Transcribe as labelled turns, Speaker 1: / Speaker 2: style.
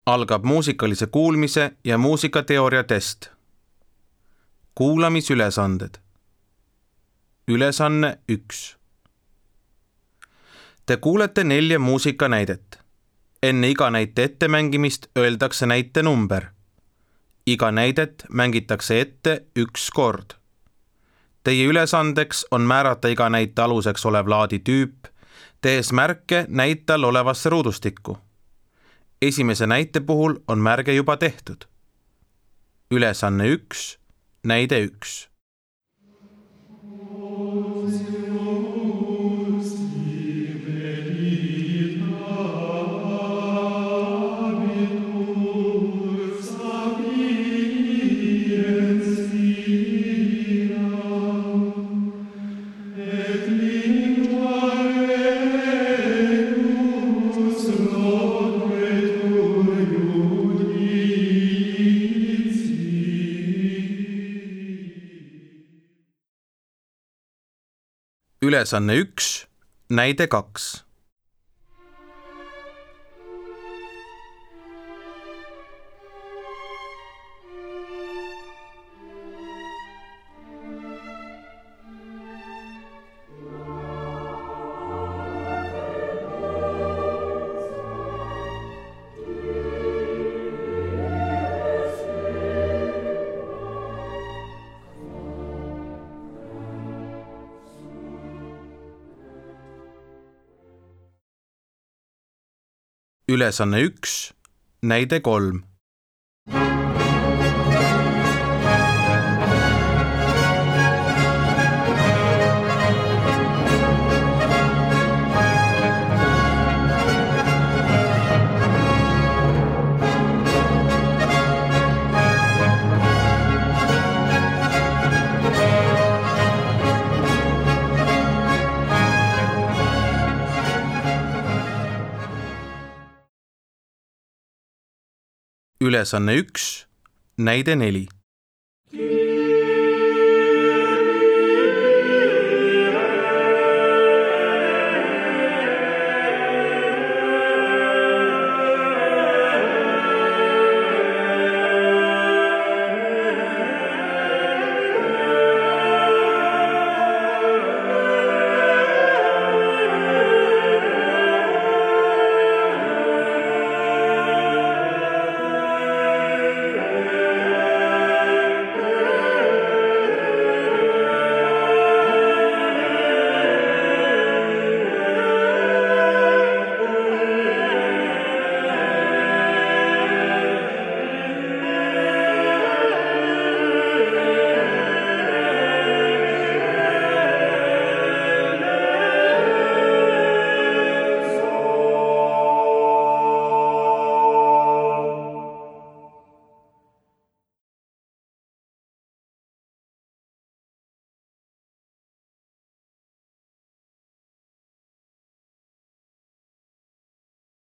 Speaker 1: Algab muusikalise kuulmise ja muusikateooria test. Kuulamisülesanded. Ülesanne 1. Te kuulete 4 muusikanäidet. Enne iga näite ettemängimist öeldakse näite number. Iga näidet mängitakse ette 1 kord. Teie ülesandeks on määrata iga näite aluseks olev laadi tüüp, tehes märke näite all olevasse ruudustikku. Esimese näite puhul on märge juba tehtud. Ülesanne 1, näide 1. Ülesanne 1, näide 2. Ülesanne 1, näide 3. Ülesanne 1, näide 4.